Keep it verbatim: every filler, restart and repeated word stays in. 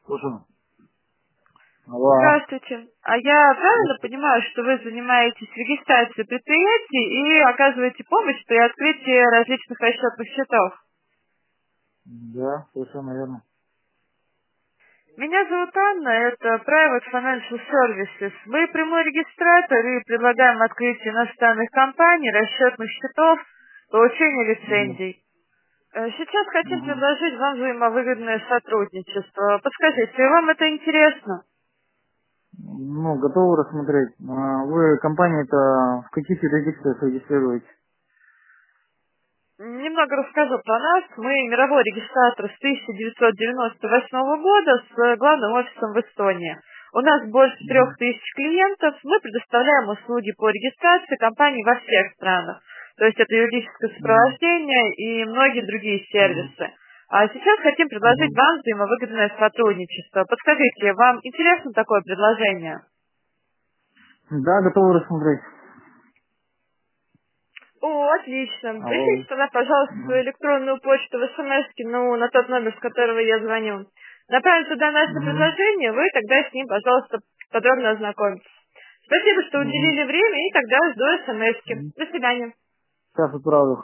Слушай. Алло. Здравствуйте. А я правильно понимаю, что вы занимаетесь регистрацией предприятий и оказываете помощь при открытии различных расчетных счетов? Да, совершенно верно. Меня зовут Анна, это Private Financial Services. Мы прямой регистратор и предлагаем открытие иностранных компаний, расчетных счетов, получение Угу. лицензий. Э, Сейчас хотим Угу. предложить вам взаимовыгодное сотрудничество. Подскажите, вам это интересно? Ну, готовы рассмотреть. А, Вы компания-то в каких юрисдикциях регистрируете? Немного расскажу про нас. Мы мировой регистратор с тысяча девятьсот девяносто восьмого года с главным офисом в Эстонии. У нас больше трех Угу. тысяч клиентов. Мы предоставляем услуги по регистрации компаний во всех странах. То есть это юридическое Угу. сопровождение и многие другие Угу. сервисы. А сейчас хотим предложить Угу. вам взаимовыгодное сотрудничество. Подскажите, вам интересно такое предложение? Да, готовы рассмотреть. О, отлично. Алло. Пришлите тогда, пожалуйста, свою Угу. электронную почту в смс, ну, на тот номер, с которого я звоню. Направим туда наше Угу. предложение, вы тогда с ним, пожалуйста, подробно ознакомитесь. Спасибо, что Угу. уделили время, и тогда жду смс. Угу. До свидания. Сейчас отправлю.